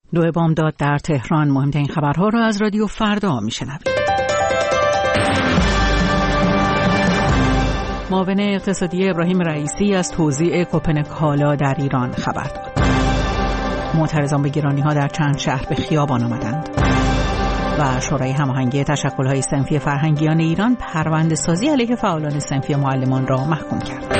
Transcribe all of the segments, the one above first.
2 بامداد در تهران. مهمترین خبرها را از رادیو فردا میشنوید. معاون اقتصادی ابراهیم رئیسی از توزیع کوپن کالا در ایران خبر داد. معترضان به گرانی‌ها در چند شهر به خیابان آمدند. و شورای هماهنگی تشکل‌های صنفی فرهنگیان ایران پرونده‌سازی علیه فعالان صنفی معلمان را محکوم کرد.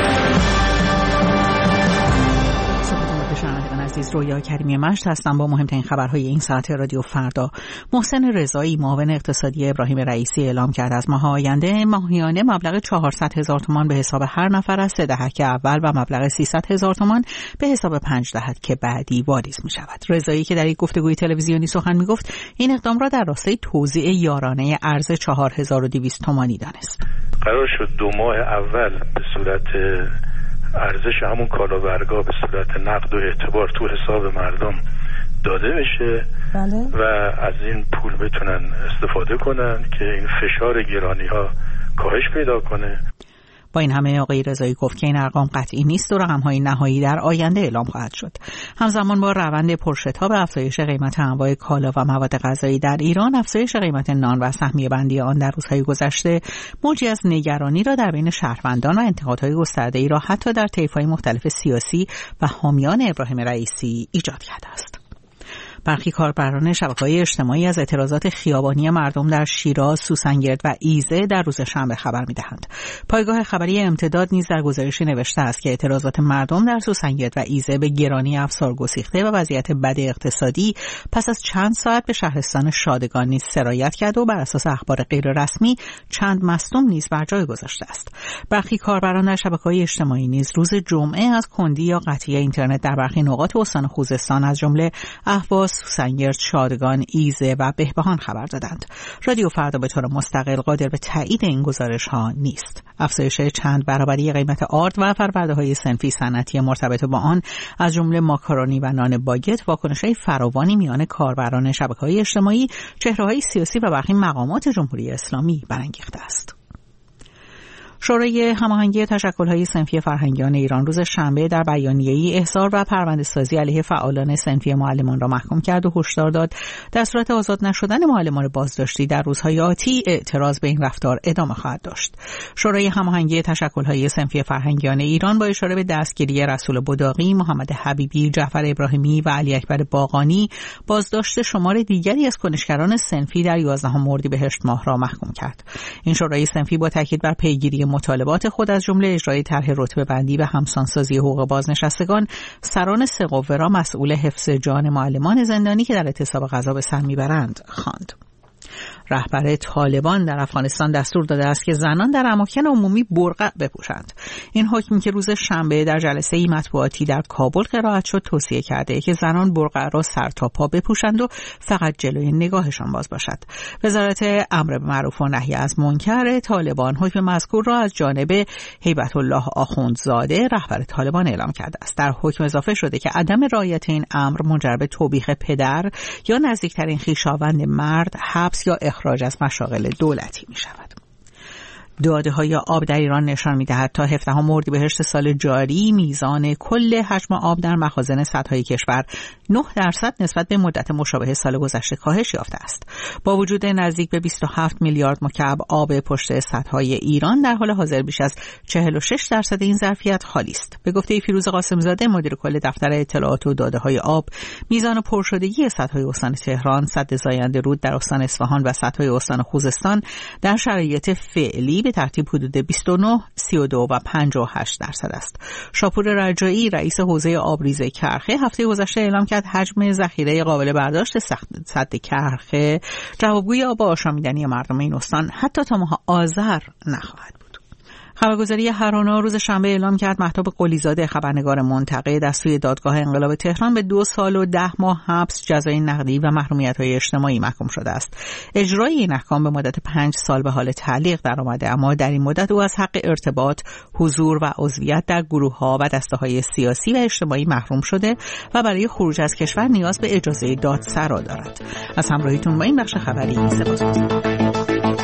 عزیز، رویا کریمی مشت هستم با مهمترین خبرهای این ساعت رادیو فردا. محسن رضایی معاون اقتصادی ابراهیم رئیسی اعلام کرد از ماه آینده ماهیانه مبلغ 400,000 تومان به حساب هر نفر از 3 دهک اول و مبلغ 300,000 تومان به حساب 5 دهک بعدی واریز می شود. رضایی که در یک گفتگوی تلویزیونی سخن می گفت این اقدام را در راستای توزیع یارانه ارز 4200 تومانی دانست. قرار شد 2 ماه اول به صورت ارزش همون کالاورگا به صورت نقد و اعتبار تو حساب مردم داده بشه و از این پول بتونن استفاده کنن که این فشار گرانی ها کاهش پیدا کنه. با این همه آقای رضایی گفت که این ارقام قطعی نیست و رقم‌های نهایی در آینده اعلام خواهد شد. همزمان با روند پرشتاب افزایش قیمت انواع کالا و مواد غذایی در ایران، افزایش قیمت نان و سهمیه بندی آن در روزهای گذشته موجی از نگرانی را در بین شهروندان و انتقادهای گسترده‌ای را حتی در طیف‌های مختلف سیاسی و حامیان ابراهیم رئیسی ایجاد کرده است. برخی کاربران شبکه‌های اجتماعی از اعتراضات خیابانی مردم در شیراز، سوسنگرد و ایزه در روز شنبه خبر می‌دهند. پایگاه خبری امتداد نیز در گزارشی نوشته است که اعتراضات مردم در سوسنگرد و ایزه به گرانی افسار گسیخته و وضعیت بد اقتصادی پس از چند ساعت به شهرستان شادگان نیز سرایت کرده و بر اساس اخبار غیررسمی چند مصدوم نیز بر جای گذاشته است. برخی کاربران در شبکه‌های اجتماعی نیز روز جمعه از کندی یا قطعی اینترنت در برخی نقاط استان خوزستان از جمله اهواز، سوسنگرد، شادگان، ایزه و بهبهان خبر دادند. رادیو فردا به طور مستقل قادر به تایید این گزارش‌ها نیست. افزایش چند برابری قیمت آرد و فرآورده‌های صنفی صنعتی مرتبط با آن از جمله ماکارونی و نان باگت واکنش‌های فراوانی میان کاربران شبکه‌های اجتماعی، چهره‌های سیاسی و برخی مقامات جمهوری اسلامی برانگیخته است. شورای هماهنگی تشکل‌های صنفی فرهنگیان ایران روز شنبه در بیانیه‌ای احضار و پرونده‌سازی علیه فعالان صنفی معلمان را محکوم کرد و هشدار داد در صورت آزاد نشدن معلمان بازداشتی در روزهای آتی اعتراض به این رفتار ادامه خواهد داشت. شورای هماهنگی تشکل‌های صنفی فرهنگیان ایران با اشاره به دستگیری رسول بداقی، محمد حبیبی، جعفر ابراهیمی و علی اکبر باقانی بازداشت شمار دیگری از کنشگران صنفی در 11 اردیبهشت ماه را محکوم کرد. این شورای صنفی با تاکید بر پیگیری مطالبات خود از جمله اجرای طرح رتبه بندی و همسانسازی حقوق بازنشستگان، سران 3 قوه را مسئول حفظ جان معلمان زندانی که در اعتصاب غذا به سر میبرند خواند. رهبر طالبان در افغانستان دستور داده است که زنان در اماکن عمومی برقع بپوشند. این حکم که روز شنبه در جلسه مطبوعاتی در کابل قرائت شد توصیه کرده که زنان برقع را سر تا پا بپوشند و فقط جلوی نگاهشان باز باشد. وزارت امر بالمعروف و نهی از منکر طالبان حکم مذکور را از جانب هیبت الله آخوندزاده رهبر طالبان اعلام کرده است. در حکم اضافه شده که عدم رعایت این امر منجر به توبیخ پدر یا نزدیکترین خویشاوند مرد، حبس یا اخراج از مشاغل دولتی می شود. داده‌های آب در ایران نشان می‌دهد تا 17 اردیبهشت سال جاری میزان کل حجم آب در مخازن سدهای کشور 9% نسبت به مدت مشابه سال گذشته کاهش یافته است. با وجود نزدیک به 27 میلیارد مکعب آب پشت سدهای ایران در حال حاضر بیش از 46% این ظرفیت خالی است. به گفته فیروز قاسمزاده مدیر کل دفتر اطلاعات و داده‌های آب، میزان پرشدگی سدهای استان تهران، سد زاینده رود در استان اصفهان و سدهای استان خوزستان در شرایط فعلی به ترتیب حدود 29, 32 و 58% است. شاپور رجایی رئیس حوزه آبریزه کرخه هفته گذشته اعلام کرد حجم ذخیره قابل برداشت سد کرخه جوابگوی آب آشامیدنی مردم این استان حتی تا ماه آذر نخواهد بود. خبرگزاری هرانا روز شنبه اعلام کرد مهتاب قلیزاده خبرنگار منتقد از سوی دادگاه انقلاب تهران به 2 سال و 10 ماه حبس، جزای نقدی و محرومیت‌های اجتماعی محکوم شده است. اجرای این احکام به مدت 5 سال به حال تعلیق درآمده، اما در این مدت او از حق ارتباط، حضور و عضویت در گروه‌ها و دسته‌های سیاسی و اجتماعی محروم شده و برای خروج از کشور نیاز به اجازه دادسرا دارد. از همراهیتون با این بخش خبری سپاسگزارم.